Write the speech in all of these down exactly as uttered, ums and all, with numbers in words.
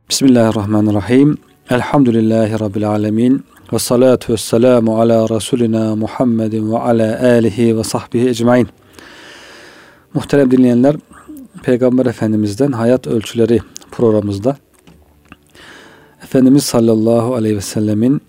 Bismillahirrahmanirrahim. Elhamdülillahi Rabbil alemin. Ve salatu ve selamu ala Resulina Muhammedin ve ala alihi ve sahbihi ecmain. Muhterem dinleyenler, Peygamber Efendimiz'den Hayat Ölçüleri programımızda Efendimiz sallallahu aleyhi ve sellemin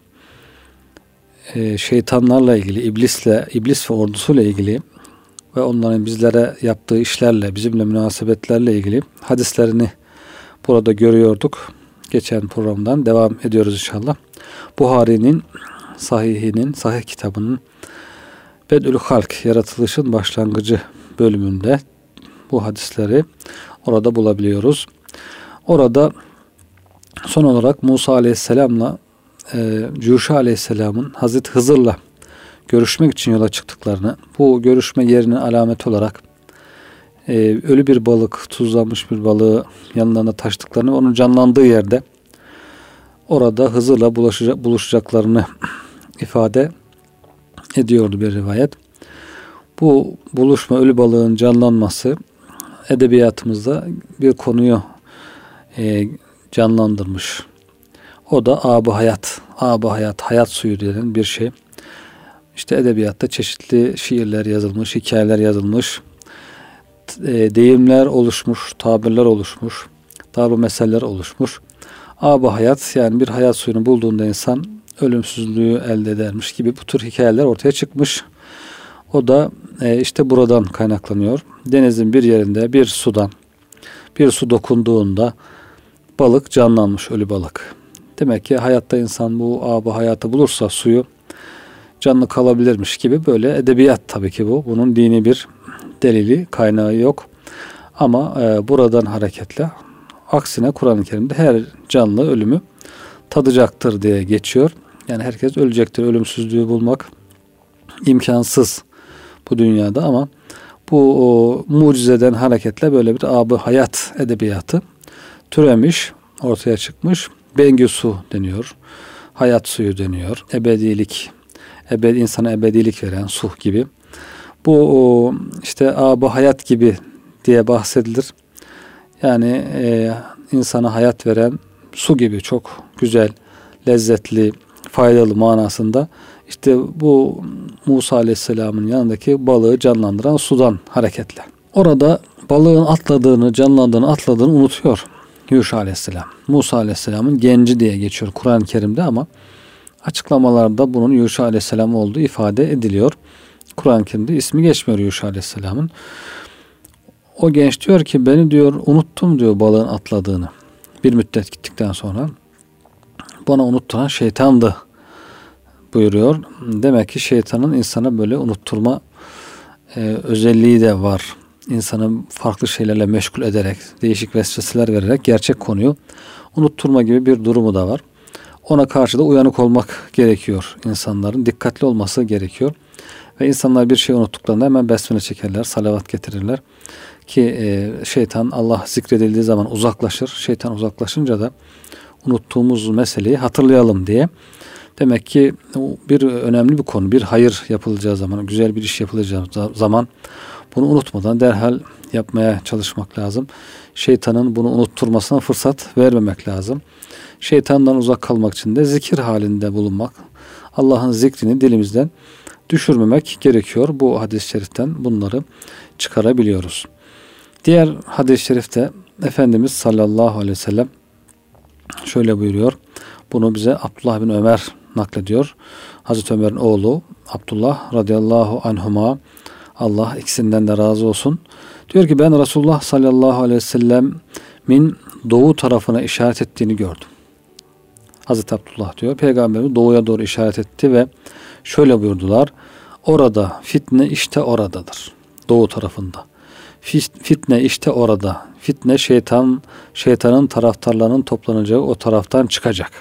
e, şeytanlarla ilgili, iblisle, iblis ve ordusuyla ilgili ve onların bizlere yaptığı işlerle, bizimle münasebetlerle ilgili hadislerini burada görüyorduk. Geçen programdan devam ediyoruz inşallah. Buhari'nin sahihinin, sahih kitabının Bed'ül Halk, yaratılışın başlangıcı bölümünde bu hadisleri orada bulabiliyoruz. Orada son olarak Musa Aleyhisselam'la e, Cuşa Aleyhisselam'ın Hazreti Hızır'la görüşmek için yola çıktıklarını, bu görüşme yerinin alameti olarak e, ölü bir balık, tuzlanmış bir balığı yanlarına taşıdıklarını, onun canlandığı yerde orada Hızır'la buluşacak, buluşacaklarını ifade ediyordu bir rivayet. Bu buluşma, ölü balığın canlanması edebiyatımızda bir konuyu e, canlandırmış. O da ab-ı hayat, ab-ı hayat, hayat suyu denen bir şey. İşte edebiyatta çeşitli şiirler yazılmış, hikayeler yazılmış, e, deyimler oluşmuş, tabirler oluşmuş, darbu meseller oluşmuş. Ab-ı hayat, yani bir hayat suyunu bulduğunda insan ölümsüzlüğü elde edermiş gibi bu tür hikayeler ortaya çıkmış. O da e, işte buradan kaynaklanıyor. Denizin bir yerinde bir sudan bir su dokunduğunda balık canlanmış, ölü balık. Demek ki hayatta insan bu ab-ı hayatı bulursa suyu canlı kalabilirmiş gibi, böyle edebiyat tabii ki bu. Bunun dini bir delili, kaynağı yok. Ama e, buradan hareketle aksine Kur'an-ı Kerim'de her canlı ölümü tadacaktır diye geçiyor. Yani herkes ölecektir. Ölümsüzlüğü bulmak imkansız bu dünyada, ama bu o, mucizeden hareketle böyle bir ab-ı hayat edebiyatı türemiş, ortaya çıkmış. Bengü su deniyor. Hayat suyu deniyor. Ebedilik, ebed, insana ebedilik veren su gibi. Bu o, işte ab-ı hayat gibi diye bahsedilir. Yani e, insana hayat veren su gibi, çok güzel, lezzetli, faydalı manasında. İşte bu Musa Aleyhisselam'ın yanındaki balığı canlandıran sudan hareketle. Orada balığın atladığını, canlandığını, atladığını unutuyor Yuşa Aleyhisselam. Musa Aleyhisselam'ın genci diye geçiyor Kur'an-ı Kerim'de, ama açıklamalarda bunun Yuşa Aleyhisselam olduğu ifade ediliyor. Kur'an-ı Kerim'de ismi geçmiyor Yuşa Aleyhisselam'ın. O genç diyor ki, beni diyor unuttum diyor balığın atladığını. Bir müddet gittikten sonra bana unutturan şeytandı buyuruyor. Demek ki şeytanın insana böyle unutturma e, özelliği de var. İnsanı farklı şeylerle meşgul ederek, değişik vesveseler vererek gerçek konuyu unutturma gibi bir durumu da var. Ona karşı da uyanık olmak gerekiyor. İnsanların dikkatli olması gerekiyor. Ve insanlar bir şey unuttuklarında hemen besmele çekerler, salavat getirirler. Ki e, şeytan, Allah zikredildiği zaman uzaklaşır. Şeytan uzaklaşınca da unuttuğumuz meseleyi hatırlayalım diye. Demek ki bir önemli bir konu, bir hayır yapılacağı zaman, güzel bir iş yapılacağı zaman bunu unutmadan derhal yapmaya çalışmak lazım. Şeytanın bunu unutturmasına fırsat vermemek lazım. Şeytandan uzak kalmak için de zikir halinde bulunmak, Allah'ın zikrini dilimizden düşürmemek gerekiyor. Bu hadis-i şeriften bunları çıkarabiliyoruz. Diğer hadis-i şerifte Efendimiz sallallahu aleyhi ve sellem şöyle buyuruyor. Bunu bize Abdullah bin Ömer naklediyor. Hazreti Ömer'in oğlu Abdullah radıyallahu anhuma, Allah ikisinden de razı olsun. Diyor ki, ben Resulullah sallallahu aleyhi ve sellemin doğu tarafına işaret ettiğini gördüm. Hazreti Abdullah diyor, Peygamberimiz doğuya doğru işaret etti ve şöyle buyurdular. Orada fitne işte oradadır. Doğu tarafında. Fitne işte orada. Fitne şeytan, şeytanın taraftarlarının toplanacağı o taraftan çıkacak.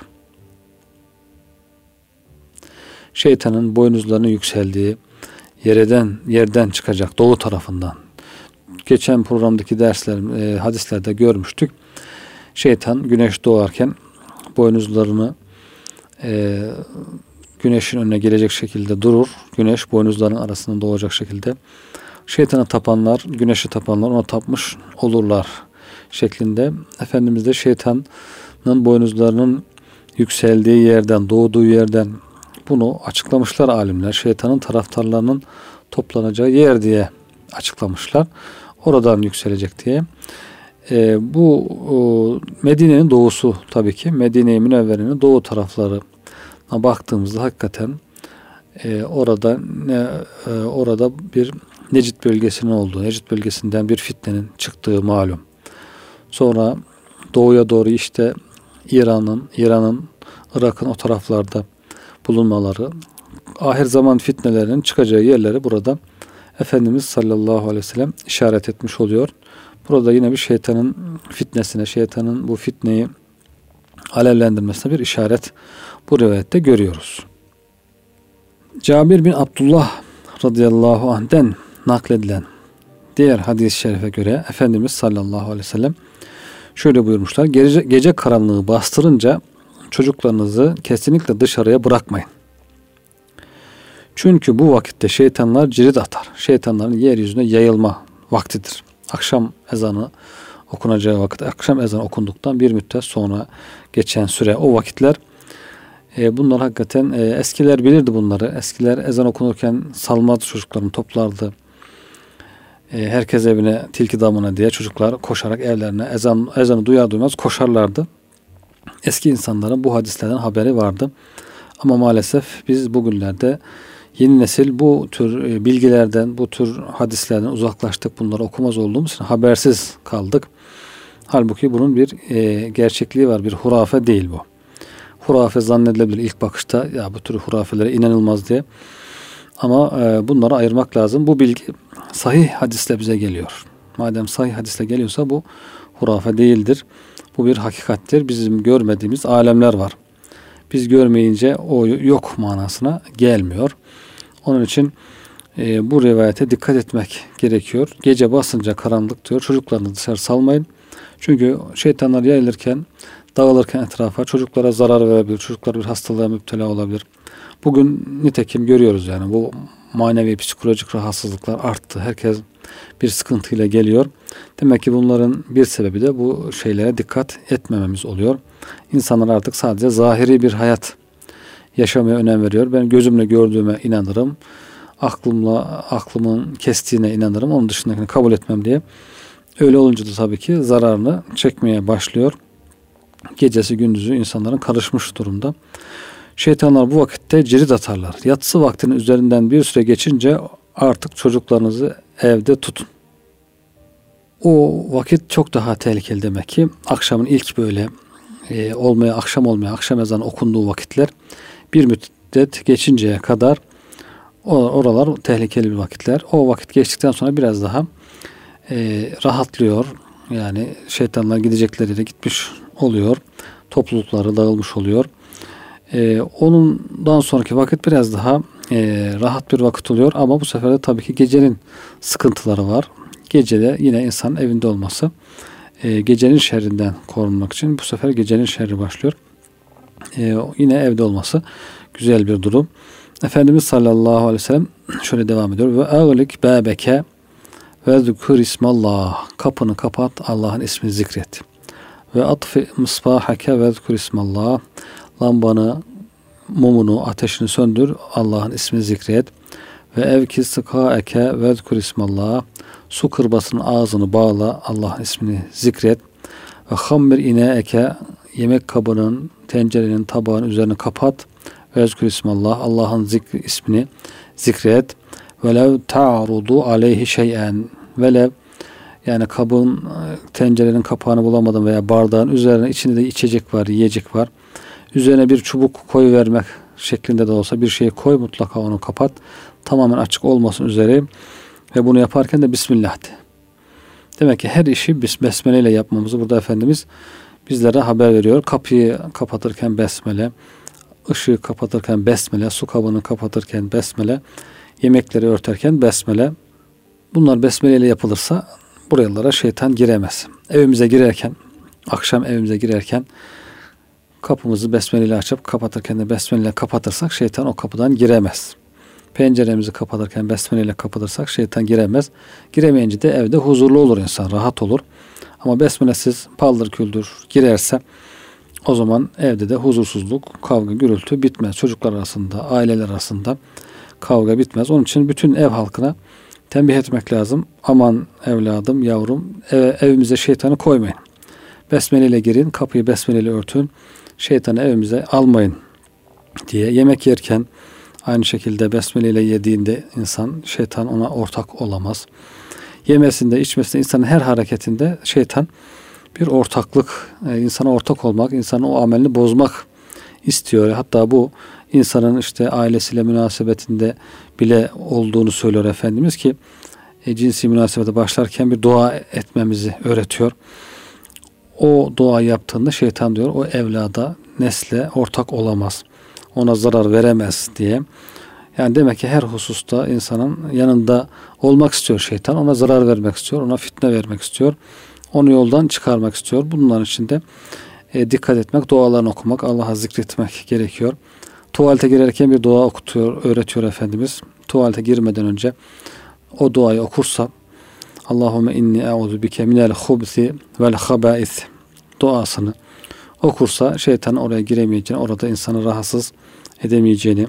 Şeytanın boynuzlarının yükseldiği yerden yerden çıkacak, doğu tarafından. Geçen programdaki dersler, e, hadislerde görmüştük. Şeytan güneş doğarken boynuzlarını e, güneşin önüne gelecek şekilde durur. Güneş boynuzların arasında doğacak şekilde. Şeytana tapanlar, güneşe tapanlar ona tapmış olurlar şeklinde. Efendimiz de şeytan boynuzlarının yükseldiği yerden, doğduğu yerden bunu açıklamışlar alimler. Şeytanın taraftarlarının toplanacağı yer diye açıklamışlar. Oradan yükselecek diye. E, bu o, Medine'nin doğusu tabii ki. Medine-i Münevvere'nin doğu taraflarına baktığımızda hakikaten e, orada ne, e, orada bir Necid bölgesinin olduğu, Necid bölgesinden bir fitnenin çıktığı malum. Sonra doğuya doğru işte İran'ın, İran'ın, Irak'ın o taraflarda bulunmaları, ahir zaman fitnelerinin çıkacağı yerleri burada Efendimiz sallallahu aleyhi ve sellem işaret etmiş oluyor. Burada yine bir şeytanın fitnesine, şeytanın bu fitneyi alevlendirmesine bir işaret bu rivayette görüyoruz. Cabir bin Abdullah radıyallahu anh'den nakledilen diğer hadis-i şerife göre Efendimiz sallallahu aleyhi ve sellem şöyle buyurmuşlar. Gece, gece karanlığı bastırınca çocuklarınızı kesinlikle dışarıya bırakmayın. Çünkü bu vakitte şeytanlar cirit atar. Şeytanların yeryüzüne yayılma vaktidir. Akşam ezanı okunacağı vakit, akşam ezanı okunduktan bir müddet sonra geçen süre, o vakitler e, bunlar hakikaten e, eskiler bilirdi bunları. Eskiler ezan okunurken salmaz çocuklarını toplardı. E, herkes evine tilki damına diye çocuklar koşarak evlerine ezan ezanı duyar duymaz koşarlardı. Eski insanların bu hadislerden haberi vardı. Ama maalesef biz bugünlerde yeni nesil bu tür bilgilerden, bu tür hadislerden uzaklaştık. Bunları okumaz olduğumuz için habersiz kaldık. Halbuki bunun bir e, gerçekliği var. Bir hurafe değil bu. Hurafe zannedilebilir ilk bakışta. Ya bu tür hurafelere inanılmaz diye. Ama e, bunları ayırmak lazım. Bu bilgi sahih hadisle bize geliyor. Madem sahih hadisle geliyorsa bu hurafe değildir. Bu bir hakikattir. Bizim görmediğimiz alemler var. Biz görmeyince o yok manasına gelmiyor. Onun için e, bu rivayete dikkat etmek gerekiyor. Gece basınca karanlık diyor. Çocuklarını dışarı salmayın. Çünkü şeytanlar yayılırken, dağılırken etrafa çocuklara zarar verebilir. Çocuklar bir hastalığa müptela olabilir. Bugün nitekim görüyoruz yani bu manevi psikolojik rahatsızlıklar arttı. Herkes bir sıkıntıyla geliyor. Demek ki bunların bir sebebi de bu şeylere dikkat etmememiz oluyor. İnsanlar artık sadece zahiri bir hayat yaşamaya önem veriyor. Ben gözümle gördüğüme inanırım. Aklımla aklımın kestiğine inanırım. Onun dışındakini kabul etmem diye. Öyle olunca da tabii ki zararını çekmeye başlıyor. Gecesi gündüzü insanların karışmış durumda. Şeytanlar bu vakitte cirit atarlar. Yatsı vaktinin üzerinden bir süre geçince artık çocuklarınızı evde tutun. O vakit çok daha tehlikeli demek ki. Akşamın ilk böyle e, olmaya, akşam olmaya, akşam ezanı okunduğu vakitler bir müddet geçinceye kadar oralar tehlikeli bir vakitler. O vakit geçtikten sonra biraz daha e, rahatlıyor. Yani şeytanlar gidecekleri yere gitmiş oluyor. Toplulukları dağılmış oluyor. E, onundan sonraki vakit biraz daha e, rahat bir vakit oluyor. Ama bu sefer de tabii ki gecenin sıkıntıları var. Gecede yine insan evinde olması e, gecenin şerrinden korunmak için bu sefer gecenin şerri başlıyor. E, yine evde olması güzel bir durum. Efendimiz sallallahu aleyhi ve sellem şöyle devam ediyor. Ve ağlik bâbeke ve zükür ismallah. Kapını kapat, Allah'ın ismini zikret. Ve atfi mısbahake ve zükür ismallah. Lambanı, mumunu, ateşini söndür, Allah'ın ismini zikret. Ve evki sıkaeke ve zükür ismallah. Su kırbasının ağzını bağla, Allah'ın ismini zikret. Ve hammir ineeke, yemek kabının, tencerenin, tabağın üzerine kapat. Ve zikr ismallah, Allah'ın zikri, ismini zikret. Velev ta'rudu aleyhi şey'en, velev yani kabın, tencerenin kapağını bulamadın veya bardağın üzerine içinde de içecek var, yiyecek var. Üzerine bir çubuk koy vermek şeklinde de olsa bir şey koy, mutlaka onu kapat. Tamamen açık olmasın üzere ve bunu yaparken de Bismillah de. Demek ki her işi besmele ile yapmamızı burada Efendimiz bizlere haber veriyor. Kapıyı kapatırken besmele, ışığı kapatırken besmele, su kabını kapatırken besmele, yemekleri örterken besmele. Bunlar besmele ile yapılırsa buralara şeytan giremez. Evimize girerken, akşam evimize girerken kapımızı besmele ile açıp kapatırken de besmele ile kapatırsak şeytan o kapıdan giremez. Penceremizi kapatırken besmele ile kapatırsak şeytan giremez. Giremeyince de evde huzurlu olur insan, rahat olur. Ama besmelesiz paldır küldür girerse O zaman evde de huzursuzluk, kavga, gürültü bitmez. Çocuklar arasında, aileler arasında kavga bitmez. Onun için bütün ev halkına tembih etmek lazım. Aman evladım, yavrum, eve, evimize şeytanı koymayın. Besmele ile girin, kapıyı besmele ile örtün. Şeytanı evimize almayın diye. Yemek yerken aynı şekilde besmele ile yediğinde insan, şeytan ona ortak olamaz. Yemesinde, içmesinde, insanın her hareketinde şeytan bir ortaklık, insana ortak olmak, insanın o amelini bozmak istiyor. Hatta bu insanın işte ailesiyle münasebetinde bile olduğunu söylüyor Efendimiz ki e, cinsi münasebete başlarken bir dua etmemizi öğretiyor. O dua yaptığında şeytan diyor o evlada, nesle ortak olamaz. Ona zarar veremez diye. Yani demek ki her hususta insanın yanında olmak istiyor şeytan. Ona zarar vermek istiyor. Ona fitne vermek istiyor. Onu yoldan çıkarmak istiyor. Bunların için de e, dikkat etmek, dualarını okumak, Allah'a zikretmek gerekiyor. Tuvalete girerken bir dua okutuyor, öğretiyor Efendimiz. Tuvalete girmeden önce o duayı okursa Allahümme inni e'udu bike minel hubsi vel habais duasını okursa şeytan oraya giremeyeceğini, orada insanı rahatsız edemeyeceğini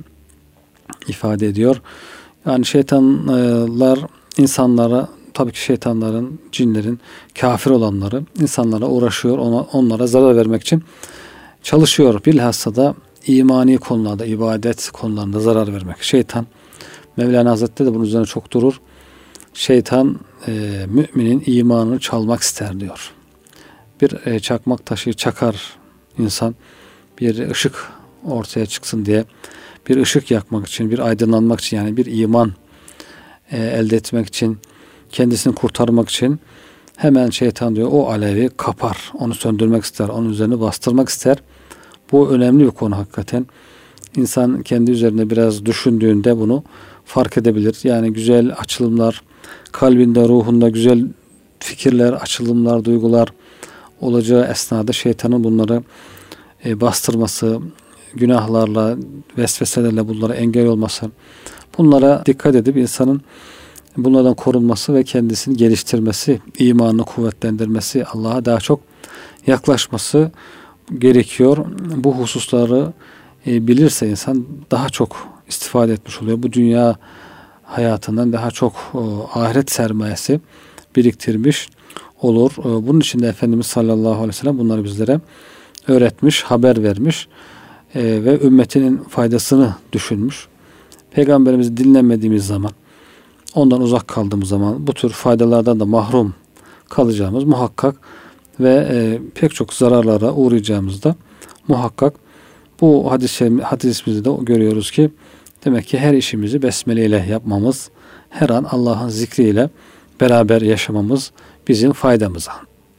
ifade ediyor. Yani şeytanlar insanlara, tabii ki şeytanların, cinlerin, kafir olanları insanlara uğraşıyor, ona, onlara zarar vermek için çalışıyor. Bilhassa da imani konularda, ibadet konularında zarar vermek. Şeytan, Mevlana Hazretleri de bunun üzerine çok durur. Şeytan e, müminin imanını çalmak ister diyor. Bir e, çakmak taşı çakar insan, bir ışık ortaya çıksın diye, bir ışık yakmak için, bir aydınlanmak için, yani bir iman e, elde etmek için, kendisini kurtarmak için hemen şeytan diyor o alevi kapar, onu söndürmek ister, onun üzerine bastırmak ister. Bu önemli bir konu hakikaten. İnsan kendi üzerine biraz düşündüğünde bunu fark edebilir. Yani güzel açılımlar, kalbinde, ruhunda güzel fikirler, açılımlar, duygular olacağı esnada şeytanın bunları e, bastırması, günahlarla, vesveselerle bunlara engel olması, bunlara dikkat edip insanın bunlardan korunması ve kendisini geliştirmesi, imanını kuvvetlendirmesi, Allah'a daha çok yaklaşması gerekiyor. Bu hususları e, bilirse insan daha çok istifade etmiş oluyor. Bu dünya hayatından daha çok o, ahiret sermayesi biriktirmiş olur. E, bunun için de Efendimiz sallallahu aleyhi ve sellem bunları bizlere öğretmiş, haber vermiş e, ve ümmetinin faydasını düşünmüş. Peygamberimizi dinlemediğimiz zaman, ondan uzak kaldığımız zaman bu tür faydalardan da mahrum kalacağımız muhakkak ve e, pek çok zararlara uğrayacağımızda muhakkak. Bu hadis, hadisimizde de görüyoruz ki demek ki her işimizi besmele ile yapmamız, her an Allah'ın zikriyle beraber yaşamamız bizim faydamıza.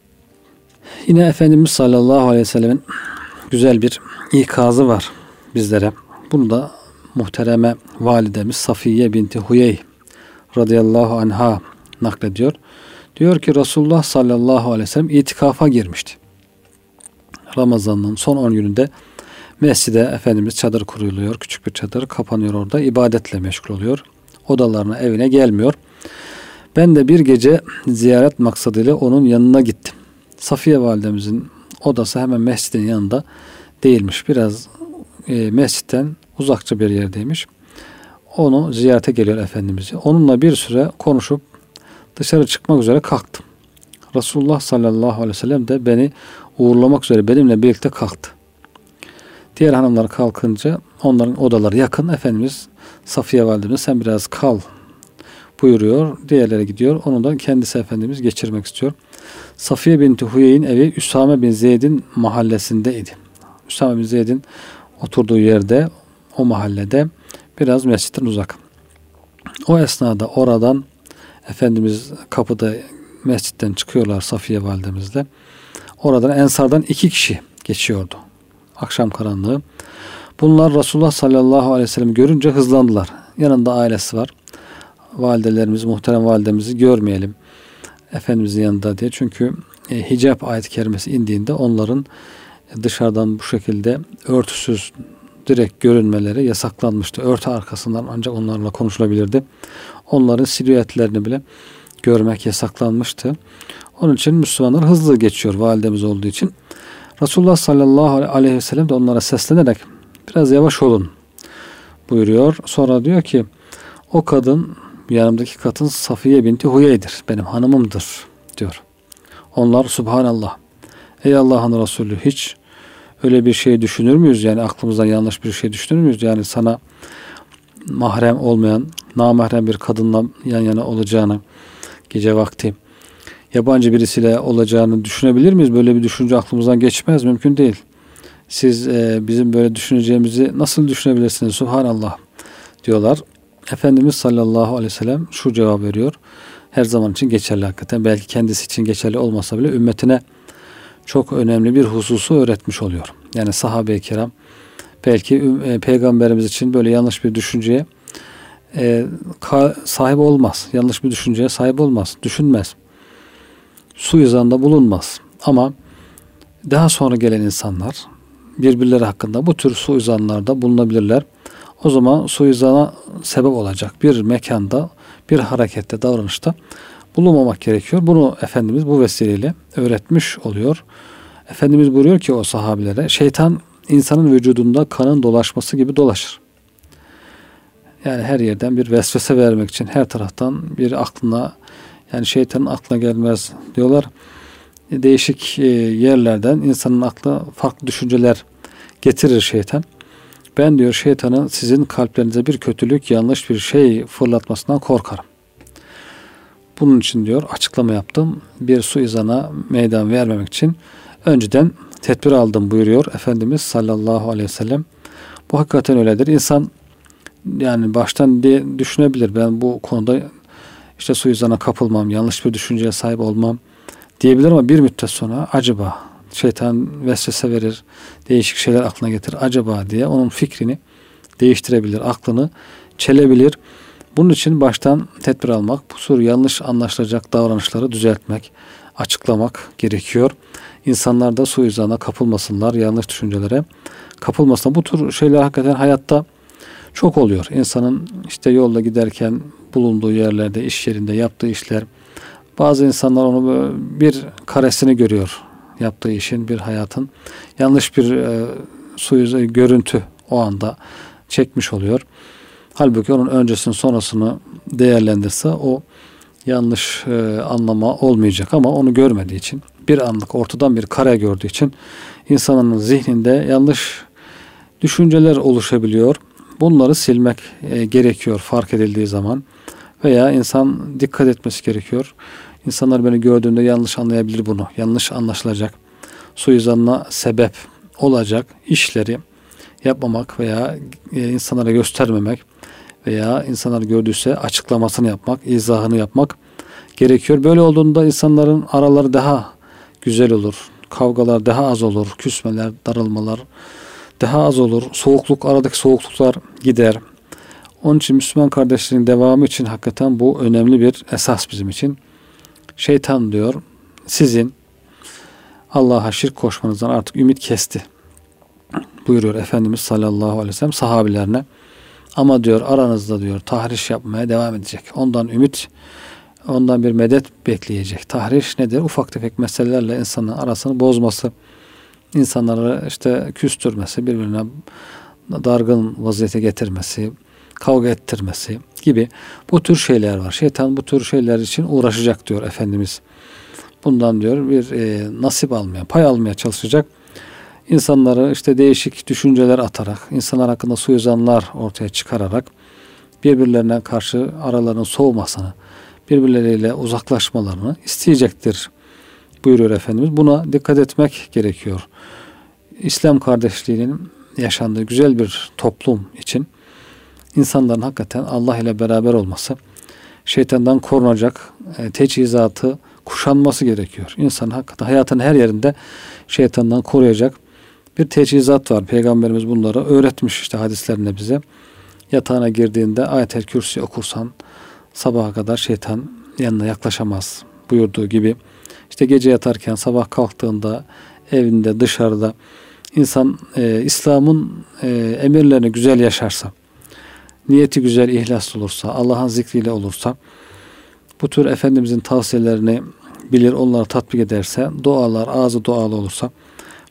Yine Efendimiz sallallahu aleyhi ve sellemin güzel bir ikazı var bizlere. Bunu da muhtereme validemiz Safiye binti Huyey radıyallahu anha naklediyor. Diyor ki Resulullah sallallahu aleyhi ve sellem itikafa girmişti. Ramazan'ın son on gününde mescide Efendimiz çadır kuruluyor. Küçük bir çadır kapanıyor orada. İbadetle meşgul oluyor. Odalarına, evine gelmiyor. Ben de bir gece ziyaret maksadıyla onun yanına gittim. Safiye validemizin odası hemen mescidin yanında değilmiş. Biraz e, mescitten uzakça bir yerdeymiş. Onu ziyarete geliyor Efendimiz'i. Onunla bir süre konuşup dışarı çıkmak üzere kalktım. Resulullah sallallahu aleyhi ve sellem de beni uğurlamak üzere benimle birlikte kalktı. Diğer hanımlar kalkınca onların odaları yakın. Efendimiz Safiye validemiz sen biraz kal buyuruyor. Diğerleri gidiyor. Onu da kendisi Efendimiz geçirmek istiyor. Safiye binti Huyey'in evi Üsame bin Zeyd'in mahallesindeydi. Üsame bin Zeyd'in oturduğu yerde, o mahallede biraz mescitten uzak. O esnada oradan Efendimiz kapıda mescitten çıkıyorlar Safiye validemizle. Oradan Ensar'dan iki kişi geçiyordu. Akşam karanlığı. Bunlar Resulullah sallallahu aleyhi ve sellem görünce hızlandılar. Yanında ailesi var. Validelerimiz, muhterem validemizi görmeyelim Efendimizin yanında diye. Çünkü e, hicab ayet-i kerimesi indiğinde onların dışarıdan bu şekilde örtüsüz direkt görünmeleri yasaklanmıştı. Örtü arkasından ancak onlarla konuşulabilirdi. Onların silüetlerini bile görmek yasaklanmıştı. Onun için Müslümanlar hızlı geçiyor validemiz olduğu için. Resulullah sallallahu aleyhi ve sellem de onlara seslenerek biraz yavaş olun buyuruyor. Sonra diyor ki o kadın, yanımdaki kadın Safiye binti Huyey'dir. Benim hanımımdır diyor. Onlar subhanallah. Ey Allah'ın Resulü, hiç öyle bir şey düşünür müyüz? Yani aklımızdan yanlış bir şey düşünür müyüz? Yani sana mahrem olmayan, namahrem bir kadınla yan yana olacağını, gece vakti yabancı birisiyle olacağını düşünebilir miyiz? Böyle bir düşünce aklımızdan geçmez. Mümkün değil. Siz e, bizim böyle düşüneceğimizi nasıl düşünebilirsiniz? Subhanallah diyorlar. Efendimiz sallallahu aleyhi ve sellem şu cevap veriyor. Her zaman için geçerli hakikaten. Belki kendisi için geçerli olmasa bile ümmetine çok önemli bir hususu öğretmiş oluyor. Yani sahabe-i kiram belki e, peygamberimiz için böyle yanlış bir düşünceye e, ka, sahip olmaz. Yanlış bir düşünceye sahip olmaz. Düşünmez. Suizanda bulunmaz. Ama daha sonra gelen insanlar birbirleri hakkında bu tür suizanlarda bulunabilirler. O zaman suizana sebep olacak bir mekanda, bir harekette, davranışta bulunmamak gerekiyor. Bunu Efendimiz bu vesileyle öğretmiş oluyor. Efendimiz buyuruyor ki o sahabilere, şeytan insanın vücudunda kanın dolaşması gibi dolaşır. Yani her yerden bir vesvese vermek için her taraftan bir aklına, yani şeytanın aklına gelmez diyorlar. Değişik yerlerden insanın aklına farklı düşünceler getirir şeytan. Ben diyor şeytanın sizin kalplerinize bir kötülük, yanlış bir şey fırlatmasından korkarım. Bunun için diyor açıklama yaptım. Bir suizana meydan vermemek için önceden tedbir aldım buyuruyor Efendimiz sallallahu aleyhi ve sellem. Bu hakikaten öyledir. İnsan yani baştan diye düşünebilir. Ben bu konuda işte suizana kapılmam, yanlış bir düşünceye sahip olmam diyebilir ama bir müddet sonra acaba şeytan vesvese verir, değişik şeyler aklına getirir. Acaba diye onun fikrini değiştirebilir, aklını çelebilir. Bunun için baştan tedbir almak, bu tür yanlış anlaşılacak davranışları düzeltmek, açıklamak gerekiyor. İnsanlar da suizana kapılmasınlar, yanlış düşüncelere kapılmasınlar. Bu tür şeyler hakikaten hayatta çok oluyor. İnsanın işte yolda giderken bulunduğu yerlerde, iş yerinde yaptığı işler, bazı insanlar onu bir karesini görüyor. Yaptığı işin, bir hayatın yanlış bir e, suizan görüntü o anda çekmiş oluyor. Halbuki onun öncesini sonrasını değerlendirse o yanlış e, anlama olmayacak ama onu görmediği için, bir anlık ortadan bir kare gördüğü için insanın zihninde yanlış düşünceler oluşabiliyor. Bunları silmek e, gerekiyor fark edildiği zaman veya insan dikkat etmesi gerekiyor. İnsanlar beni gördüğünde yanlış anlayabilir bunu. Yanlış anlaşılacak, suizanına sebep olacak işleri yapmamak veya e, insanlara göstermemek veya insanlar gördüyse açıklamasını yapmak, izahını yapmak gerekiyor. Böyle olduğunda insanların araları daha güzel olur. Kavgalar daha az olur. Küsmeler, darılmalar daha az olur. Soğukluk, aradaki soğukluklar gider. Onun için Müslüman kardeşlerin devamı için hakikaten bu önemli bir esas bizim için. Şeytan diyor sizin Allah'a şirk koşmanızdan artık ümit kesti buyuruyor Efendimiz sallallahu aleyhi ve sellem sahabilerine. Ama diyor aranızda diyor tahriş yapmaya devam edecek. Ondan ümit, ondan bir medet bekleyecek. Tahriş nedir? Ufak tefek meselelerle insanların arasını bozması, insanları işte küstürmesi, birbirine dargın vaziyete getirmesi, kavga ettirmesi gibi bu tür şeyler var. Şeytan bu tür şeyler için uğraşacak diyor Efendimiz. Bundan diyor bir e, nasip almaya, pay almaya çalışacak. İnsanları işte değişik düşünceler atarak, insanlar hakkında suizanlar ortaya çıkararak birbirlerine karşı aralarının soğumasını, birbirleriyle uzaklaşmalarını isteyecektir buyuruyor Efendimiz. Buna dikkat etmek gerekiyor. İslam kardeşliğinin yaşandığı güzel bir toplum için insanların hakikaten Allah ile beraber olması, şeytandan korunacak e, teçhizatı kuşanması gerekiyor. İnsan hakikaten hayatın her yerinde şeytandan koruyacak bir teçhizat var. Peygamberimiz bunları öğretmiş işte hadislerinde bize. Yatağına girdiğinde Ayet-el Kürsi okursan sabaha kadar şeytan yanına yaklaşamaz buyurduğu gibi. İşte gece yatarken, sabah kalktığında, evinde, dışarıda insan e, İslam'ın e, emirlerini güzel yaşarsa, niyeti güzel, ihlaslı olursa, Allah'ın zikriyle olursa, bu tür Efendimizin tavsiyelerini bilir, onları tatbik ederse, dualar, ağzı dualı olursa, bu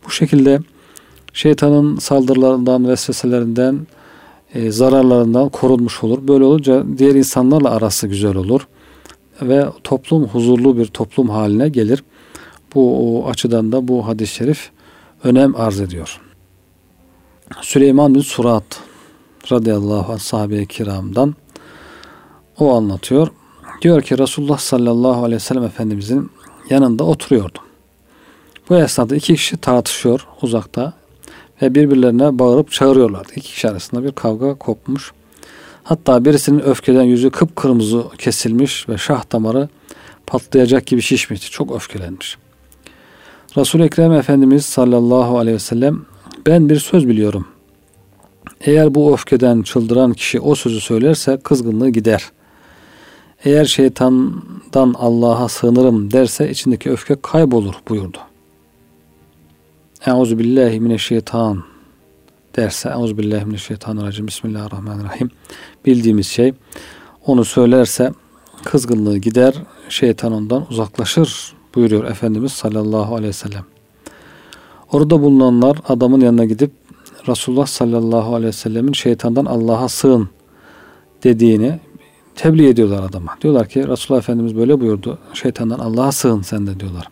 Bu şekilde şeytanın saldırılarından, vesveselerinden, e, zararlarından korunmuş olur. Böyle olunca diğer insanlarla arası güzel olur ve toplum huzurlu bir toplum haline gelir. Bu açıdan da bu hadis-i şerif önem arz ediyor. Süleyman bin Surat radıyallahu anh sahabe-i kiramdan o anlatıyor. Diyor ki Resulullah sallallahu aleyhi ve sellem Efendimizin yanında oturuyordu. Bu esnada iki kişi tartışıyor uzakta ve birbirlerine bağırıp çağırıyorlardı. İki kişi arasında bir kavga kopmuş. Hatta birisinin öfkeden yüzü kıpkırmızı kesilmiş ve şah damarı patlayacak gibi şişmişti. Çok öfkelenmiş. Resul-i Ekrem Efendimiz sallallahu aleyhi ve sellem ben bir söz biliyorum. Eğer bu öfkeden çıldıran kişi o sözü söylerse kızgınlığı gider. Eğer şeytandan Allah'a sığınırım derse içindeki öfke kaybolur buyurdu. Euzubillahimineşşeytan derse Euzubillahimineşşeytanirracim Bismillahirrahmanirrahim bildiğimiz şey, onu söylerse kızgınlığı gider, şeytan ondan uzaklaşır buyuruyor Efendimiz sallallahu aleyhi ve sellem. Orada bulunanlar adamın yanına gidip Resulullah sallallahu aleyhi ve sellemin şeytandan Allah'a sığın dediğini tebliğ ediyorlar adama. Diyorlar ki Resulullah Efendimiz böyle buyurdu. Şeytandan Allah'a sığın sen de diyorlar.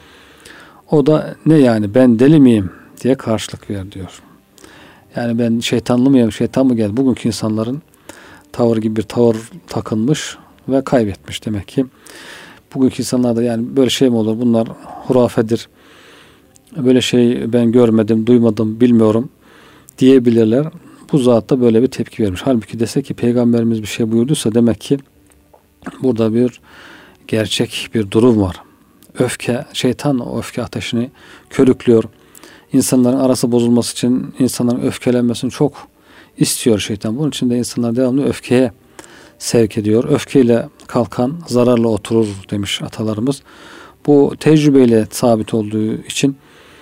O da ne yani ben deli miyim diye karşılık ver diyor. Yani ben şeytanlı mıyım, şeytan mı geldi? Bugünkü insanların tavır gibi bir tavır takınmış ve kaybetmiş demek ki. Bugünkü insanlar da yani böyle şey mi olur? Bunlar hurafedir. Böyle şey ben görmedim, duymadım, bilmiyorum diyebilirler. Bu zat da böyle bir tepki vermiş. Halbuki dese ki Peygamberimiz bir şey buyurduysa demek ki burada bir gerçek bir durum var. Öfke, şeytan o öfke ateşini körüklüyor. İnsanların arası bozulması için insanların öfkelenmesini çok istiyor şeytan. Bunun için de insanlar devamlı öfkeye sevk ediyor. Öfkeyle kalkan zararla oturur demiş atalarımız. Bu tecrübeyle sabit olduğu için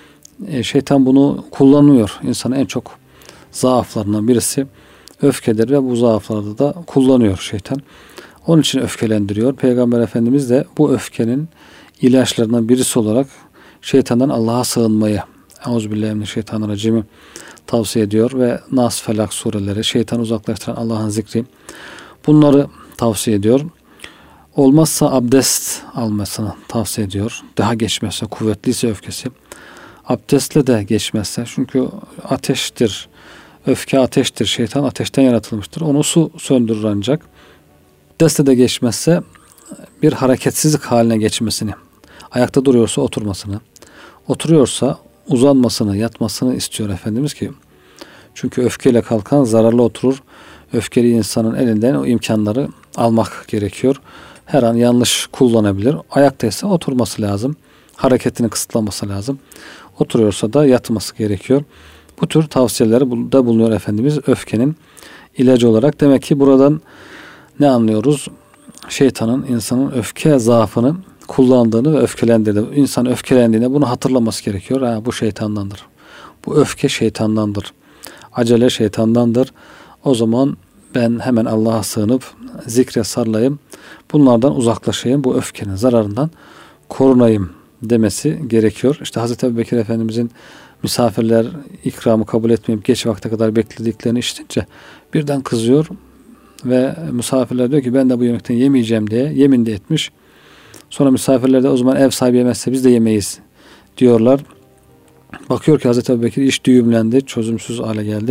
şeytan bunu kullanıyor. İnsanın en çok zaaflarından birisi öfkedir ve bu zaaflarda da kullanıyor şeytan. Onun için öfkelendiriyor. Peygamber Efendimiz de bu öfkenin ilaçlarından birisi olarak şeytandan Allah'a sığınmayı Euzubillahimineşşeytanirracim tavsiye ediyor ve Nas, Felak sureleri, şeytanı uzaklaştıran Allah'ın zikri, bunları tavsiye ediyor. Olmazsa abdest almasını tavsiye ediyor. Daha geçmezse, kuvvetliyse öfkesi. Abdestle de geçmezse, çünkü ateştir. Öfke ateştir. Şeytan ateşten yaratılmıştır. Onu su söndürür ancak. Abdestle de geçmezse bir hareketsizlik haline geçmesini, ayakta duruyorsa oturmasını, oturuyorsa uzanmasını, yatmasını istiyor Efendimiz ki. Çünkü öfkeyle kalkan zararlı oturur. Öfkeli insanın elinden o imkanları almak gerekiyor. Her an yanlış kullanabilir. Ayaktaysa oturması lazım. Hareketini kısıtlaması lazım. Oturuyorsa da yatması gerekiyor. Bu tür tavsiyeleri da bulunuyor Efendimiz öfkenin ilacı olarak. Demek ki buradan ne anlıyoruz? Şeytanın insanın öfke zaafını kullandığını ve öfkelendirdiğini. İnsan öfkelendiğinde bunu hatırlaması gerekiyor. Ha, bu şeytandandır. Bu öfke şeytandandır. Acele şeytandandır. O zaman ben hemen Allah'a sığınıp zikre sarılayım. Bunlardan uzaklaşayım. Bu öfkenin zararından korunayım demesi gerekiyor. İşte Hazreti Ebubekir Efendimizin misafirler ikramı kabul etmeyip geç vakte kadar beklediklerini işitince birden kızıyor ve misafirler diyor ki ben de bu yemekten yemeyeceğim diye yemin de etmiş. Sonra misafirler de o zaman ev sahibi yemezse biz de yemeyiz diyorlar. Bakıyor ki Hazreti Ebubekir iş düğümlendi, çözümsüz hale geldi.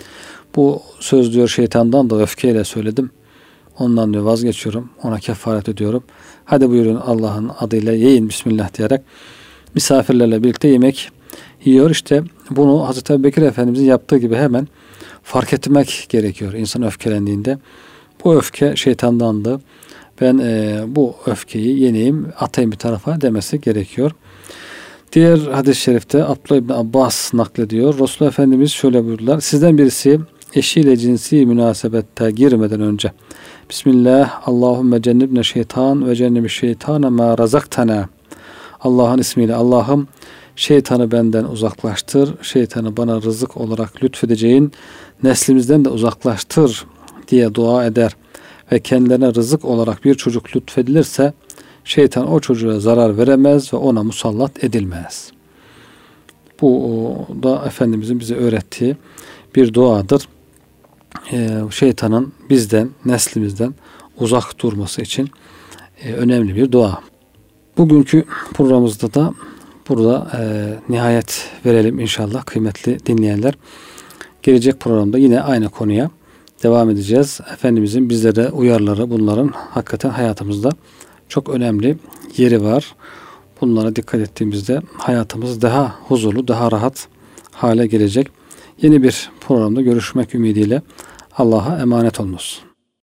Bu söz diyor şeytandan da öfkeyle söyledim. Ondan diyor vazgeçiyorum. Ona kefaret ediyorum. Hadi buyurun Allah'ın adıyla yiyin Bismillah diyerek misafirlerle birlikte yemek yiyor. İşte bunu Hazreti Ebubekir Efendimizin yaptığı gibi hemen fark etmek gerekiyor insan öfkelendiğinde. Bu öfke şeytandandı. Ben e, bu öfkeyi yeneyim, atayım bir tarafa demesi gerekiyor. Diğer hadis-i şerifte Abdullah İbni Abbas naklediyor. Resulullah Efendimiz şöyle buyurdular. Sizden birisi eşiyle cinsi münasebette girmeden önce Bismillah, Allahümme cennibne şeytan ve cennibi şeytane ma razaktana. Allah'ın ismiyle Allah'ım şeytanı benden uzaklaştır, şeytanı bana rızık olarak lütfedeceğin neslimizden de uzaklaştır diye dua eder ve kendilerine rızık olarak bir çocuk lütfedilirse şeytan o çocuğa zarar veremez ve ona musallat edilmez. Bu da Efendimizin bize öğrettiği bir duadır. Ee, şeytanın bizden, neslimizden uzak durması için e, önemli bir dua. Bugünkü programımızda da burada e, nihayet verelim inşallah kıymetli dinleyenler. Gelecek programda yine aynı konuya devam edeceğiz. Efendimizin bizlere uyarıları, bunların hakikaten hayatımızda çok önemli yeri var. Bunlara dikkat ettiğimizde hayatımız daha huzurlu, daha rahat hale gelecek. Yeni bir programda görüşmek ümidiyle Allah'a emanet olunuz.